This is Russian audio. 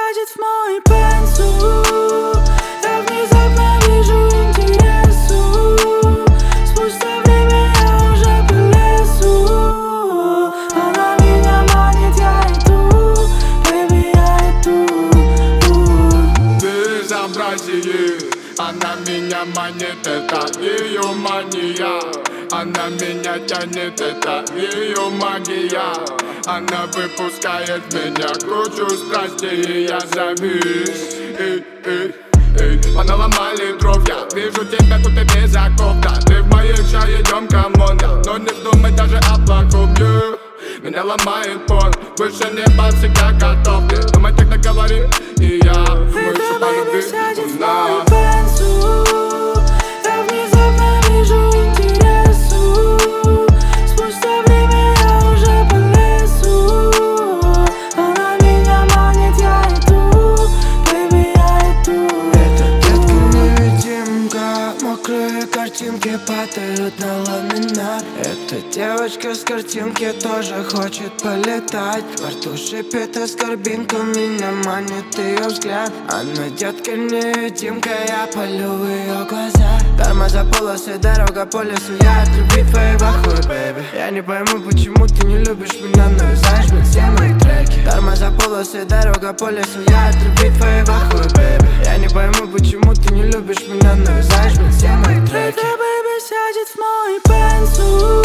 сядет в мой пенсу. Я внезапно вижу интересу. Спустя время я уже по лесу. Она меня манит, я иду, baby, я иду. Безобразие, она меня манит, это ее мания. Она меня тянет, это ее магия. Она выпускает в меня кучу страстей, и я завис. Эй, эй, эй. Поналомали дров, я вижу тебя, тут и без оков. Да, ты в моих шаг, идем, камон, yeah. Но не вздумай даже о плохом, yeah. Меня ломает пол, выше неба всегда готов. Ты думай, тогда говори, и я думаю, что по любви у нас. Я внезапно вижу интересу. Спустя время я уже по лесу. Она меня манит, я иду, baby, я иду. Эта детка-невидимка, мокрые картинки падают на ламинат. Эта девочка с картинки тоже хочет полетать. Во рту шипит аскорбинка, меня манит ее взгляд. Она детка-невидимка, я палю в ее глаза. Тормоза, полосы, дорога по лесу, я от любви твоей вахую, бэйби. Я не пойму, почему ты не любишь меня, навязаешь мне все мои треки. Тормоза, полосы, дорога по лесу, я от любви твоей вахую, бэйби. Я не пойму, почему ты не любишь меня, навязаешь мне все мои треки. Эта бэйби сядет в мой пенсу.